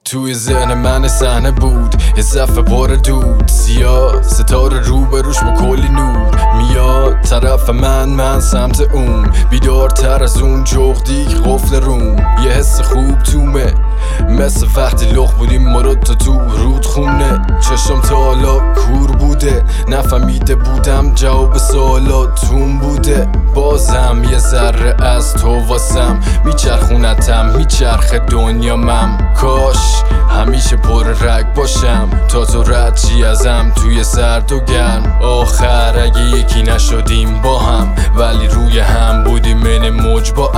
توی ذهن من صحنه بود، یه صفحه پر دود سیاه، ستاره روبروش با کلی نور میاد طرف من سمت اون، بیدارتر از اون جغدی قفل روم. یه حس خوب تومه مثل وقتی لخ بودیم ما رو تا تو رودخونه. چشم تا حالا کور بوده، نفهمیده بودم جواب سوالاتون بوده. بازم یه ذره از تو واسم میچرخونتم، میچرخه دنیامم. کاش همیشه پر رگ باشم تا تو رد چی ازم توی سرد و گرم. آخر اگه یکی نشدیم با هم، ولی روی هم بودیم من موج با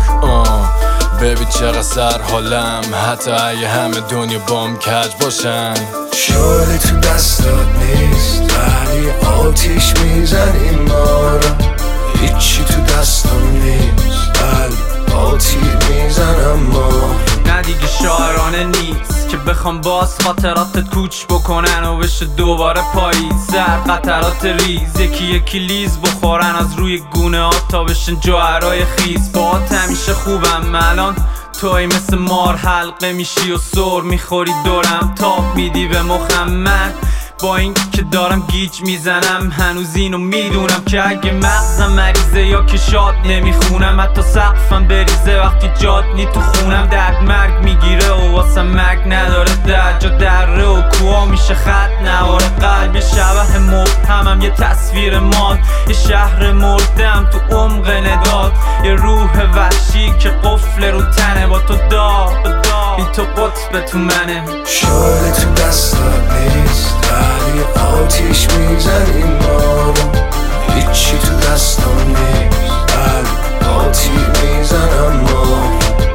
ابر. ببین چقدر سر حالم، حتی اگه همه دنیا بام کج باشن. شعله تو دستات نیست ولی آتیش میزنی ما رو. هیچی تو دستم نیست ولی آتیش میزنم ما. نه دیگه شاعرانه نیست که بخوام باز خاطراتت کوچ بکنن و بشه دوباره پاییز. زرد قطرات ریز یکی لیز بخورن از روی گونه ها تا بشن جوهرای خیز. باهات همیشه خوبم الان توی مثل مار حلقه میشی و سر میخوری دورم تاب میدی به مخم. من با این که دارم گیج میزنم هنوز اینو میدونم که اگه مغزم مریضه یا که شاد نمیخونم. حتی سقفم بریزه وقتی جاد نی تو خونم. درد مرگ میگیره و واسه مرگ نداره درجا دره و کوها میشه خط نواره قلب. یه شبه مبهمم یه تصویر ماد، یه شهر مردم تو عمق نداد. یه روح وحشی که قفل رو تنه با تو داغ بی تو قطب تو منه. شعله تو دستات نیست ولی آتیش میزنی ما رو. هیچی تو دستم نیست ولی آتیش میزنم ما.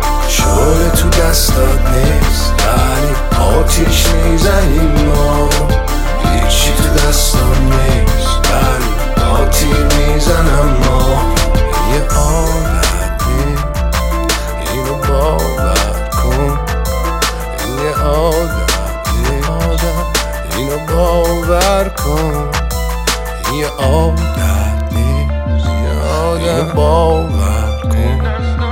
شعله تو دستات نیست ولی آتیش میزنی ما رو. هیچی تو دستم نیست ولی آتیش میزنم ما. یه عادت نیست اینو باور کن. یه عادت اینو باور کن. یه عادت نیست اینو باور کن.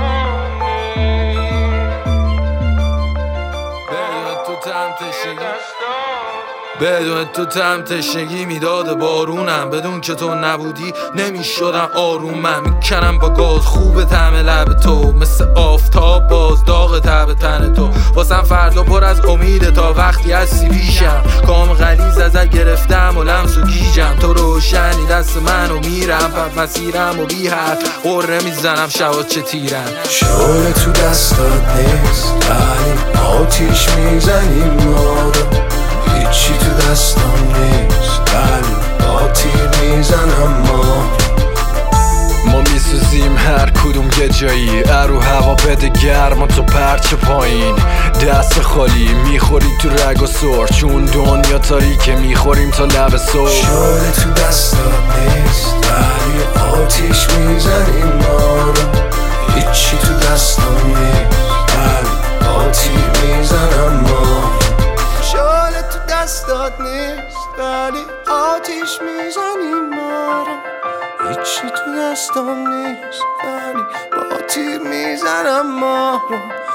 بدون تو تم تشنگی میداد بارونم. بدون که تو نبودی نمیشدم آروم. من میکنم با گاز خوب طعم لب تو، مثل آفتاب باز داغ تب تن تو. واسم فردا پر از امیده تا وقتی هستی پیشم. کام غلیظ ازت گرفتم و لمس و گیجم. تو روشنی دست منو میرم پس مسیرم و بی حرف قره میزنم شبات چه تیرم. شعله تو دستات نیست ولی آتیش میزنی ما رو. هیچی تو دستم نیست ولی آتیش میزنم ما میسوزیم هر کدوم یه جایی، ارو هوا بده گرم و تو پرچه پایین. دست خالی میخوری تو رگ و سر، چون دنیا تاریکه میخوریم تا لب صبح. شعله تو دستات نیست ولی آتیش میزنی ما رو. هیچی تو دستم نیست ولی آتیش میزنم ما. شعله تو دستات نیست ولی آتیش میزنی ما رو. هیچی تو دستم نیست ولی با تیر میزنم ما رو.